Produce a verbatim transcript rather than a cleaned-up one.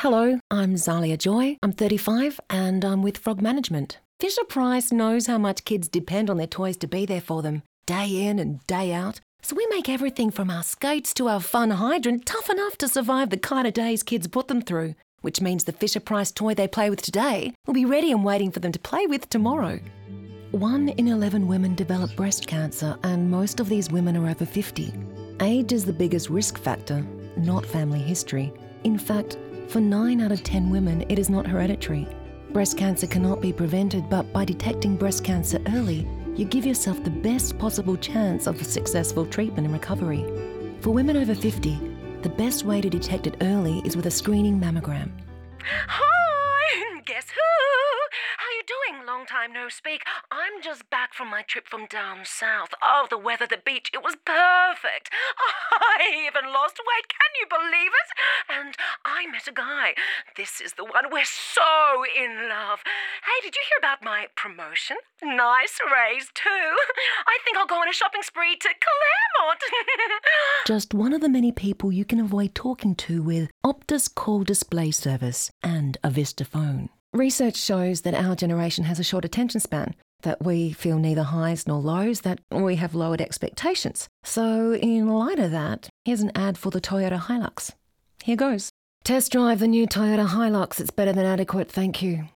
Hello, I'm Zalia Joy. I'm thirty-five and I'm with Frog Management. Fisher-Price knows how much kids depend on their toys to be there for them, day in and day out. So we make everything from our skates to our fun hydrant tough enough to survive the kind of days kids put them through, which means the Fisher-Price toy they play with today will be ready and waiting for them to play with tomorrow. One in eleven women develop breast cancer, and most of these women are over fifty. Age is the biggest risk factor, not family history. In fact, for nine out of ten women, it is not hereditary. Breast cancer cannot be prevented, but by detecting breast cancer early, you give yourself the best possible chance of a successful treatment and recovery. For women over fifty, the best way to detect it early is with a screening mammogram. Hi, guess who? How you doing? Long time no speak. I'm just back from my trip from down south. Oh, the weather, the beach, it was perfect. I even lost weight, can you believe it? And I met a guy. This is the one. We're so in love. Hey, did you hear about my promotion? Nice raise, too. I think I'll go on a shopping spree to Claremont. Just one of the many people you can avoid talking to with Optus Call Display Service and a Vista phone. Research shows that our generation has a short attention span, that we feel neither highs nor lows, that we have lowered expectations. So in light of that, here's an ad for the Toyota Hilux. Here goes. Test drive the new Toyota Hilux. It's better than adequate, thank you.